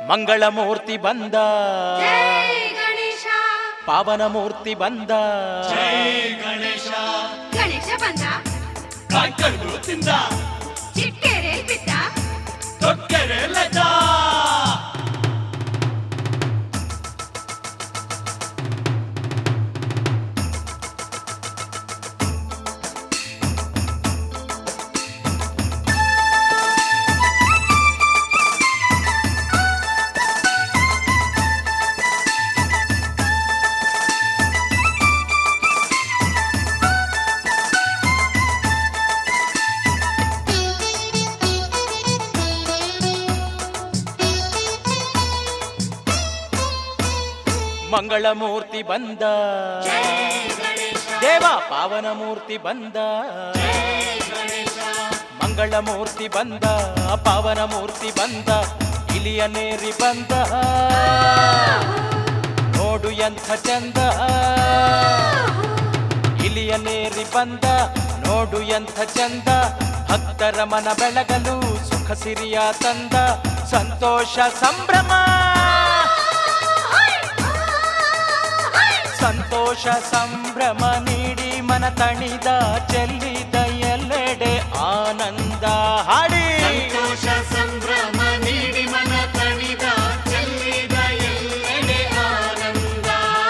ಮಂಗಳಮೂರ್ತಿ ಬಂದ, ಜೈ ಗಣೇಶ. ಪಾವನಮೂರ್ತಿ ಬಂದ, ಜೈ ಗಣೇಶ. ಗಣೇಶ ಬಂದ, ಕಾಯ್ಕಂಡು ತಿಂದ, ಚಿಟ್ಟೆರೆ ಬಿದ್ದ, ತೊಕ್ಕೆರೆ ಲೆದ್ದ. ಮಂಗಳಮೂರ್ತಿ ಬಂದ, ದೇವ ಪಾವನಮೂರ್ತಿ ಬಂದ, ಮಂಗಳಮೂರ್ತಿ ಬಂದ, ಪಾವನಮೂರ್ತಿ ಬಂದ, ಇಲಿಯನೇರಿ ಬಂದ, ನೋಡು ಎಂಥ ಚಂದ, ಇಲಿಯನೇರಿ ಬಂದ, ನೋಡು ಎಂಥ ಚಂದ, ಭಕ್ತರ ಮನ ಬೆಳಗಲು ಸುಖ ಸಿರಿಯ ತಂದ, ಸಂತೋಷ ಸಂಭ್ರಮ, ಸಂತೋಷ ಸಂಭ್ರಮ ನೀಡಿ ಮನ ತಣಿದ, ಚೆಲ್ಲಿದ ಎಲ್ಲೆಡೆ ಆನಂದ ಹಾಡಿ. ಸಂತೋಷ ಸಂಭ್ರಮ ನೀಡಿ ಮನ ತಣಿದ, ಚೆಲ್ಲಿದ ಎಲ್ಲೆಡೆ ಆನಂದ.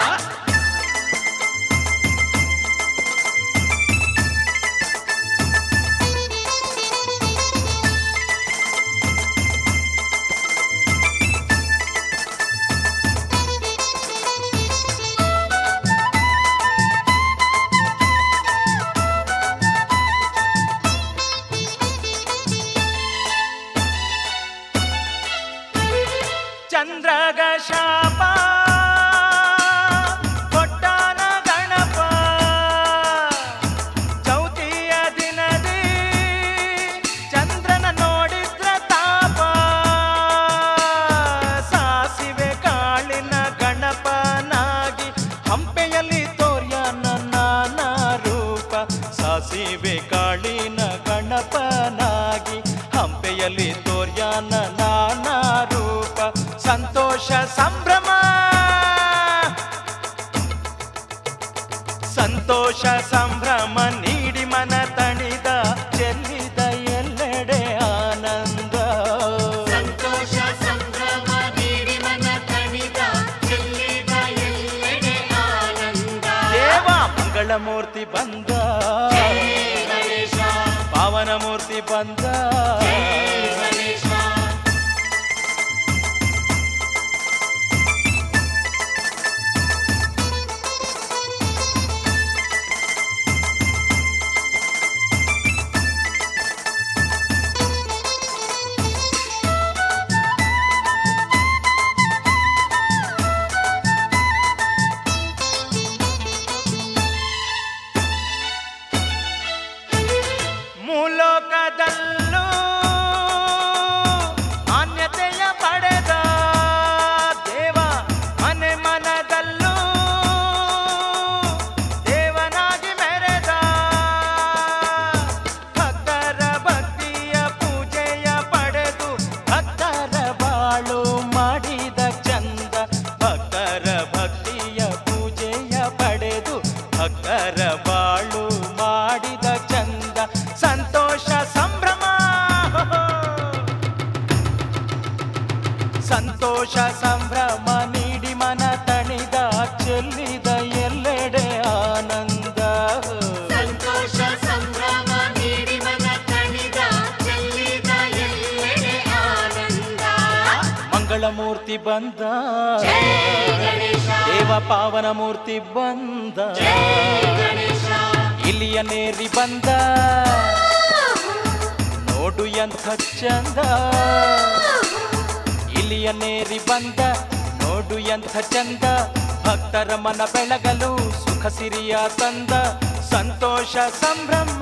ಚಂದ್ರಗ ಶಾಪ ಕೊಟ್ಟಾನ ಗಣಪ, ಚೌತಿಯ ದಿನದಿ ಚಂದ್ರನ ನೋಡಿದ್ರ ತಾಪ, ಸಾಸಿವೆ ಕಾಳಿನ ಗಣಪನಾಗಿ ಹಂಪೆಯಲ್ಲಿ ತೋರ್ಯಾನ ನಾನಾ ರೂಪ, ಸಾಸಿವೆ ಕಾಳಿನ ಗಣಪನಾಗಿ ಹಂಪೆಯಲ್ಲಿ ತೋರ್ಯಾನ ನಾನಾ ರೂಪ, ಸಂತೋಷ ಸಂಭ್ರಮ, ಸಂತೋಷ ಸಂಭ್ರಮ ನೀಡಿ ಮನ ತಣಿದ, ಚೆಲ್ಲಿದ ಎಲ್ಲೆಡೆ ಆನಂದ. ಸಂತೋಷ ಸಂಭ್ರಮ ನೀಡಿ ಮನ ತಣಿದ, ಚೆಲ್ಲಿದ ಎಲ್ಲೆಡೆ ಆನಂದ. ದೇವ ಮಂಗಳಮೂರ್ತಿ ಬಂದ, ಗಣೇಶ. ಪಾವನಮೂರ್ತಿ ಬಂದ, ಗಣೇಶ. ಮೂಲೋಕದಲ್ಲೂ ಮಾನ್ಯತೆಯ ಪಡೆದ ದೇವ, ಮನೆ ಮನದಲ್ಲೂ ದೇವನಾಗಿ ಮೆರೆದ, ಭಕ್ತರ ಭಕ್ತಿಯ ಪೂಜೆಯ ಪಡೆದು ಭಕ್ತರ ಬಾಳು ಮಾಡಿದ ಚಂದ, ಭಕ್ತರ ಭಕ್ತಿಯ ಪೂಜೆಯ ಪಡೆದು ಭಕ್ತರ ಬಾಳು ಮಾಡಿದ ಚಂದ, ಸಂತೋಷ ಸಂಭ್ರಮ, ಸಂತೋಷ ಸಂಭ್ರಮ ನೀಡಿ ಮನ ತಣಿದ, ಚೆಲ್ಲಿದ ಎಲ್ಲೆಡೆ ಆನಂದ. ಸಂತೋಷ ಸಂಭ್ರಮ ನೀಡಿ ಮನ ತಣಿದ, ಚೆಲ್ಲಿದ ಎಲ್ಲೆಡೆ ಆನಂದ. ಮಂಗಳಮೂರ್ತಿ ಬಂದ, ಜೈ ಗಣೇಶ. ದೇವ ಪಾವನಮೂರ್ತಿ ಬಂದ, ಗಣೇಶ. ಇಲಿಯನೇರಿ ಬಂದ, ನೋಡು ಎಂಥ ಚಂದ, ಇಲಿಯನೇರಿ ಬಂದ, ನೋಡು ಎಂಥ ಚಂದ, ಭಕ್ತರ ಮನ ಬೆಳಗಲು ಸುಖ ಸಿರಿಯ ತಂದ, ಸಂತೋಷ ಸಂಭ್ರಮ,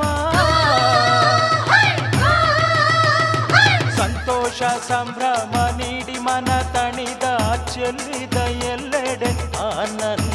ಸಂತೋಷ ಸಂಭ್ರಮ ನೀಡಿ ಮನ ತಣಿದ, ಚೆಲ್ಲಿದ ಎಲ್ಲೆಡೆ ಆನಂದ.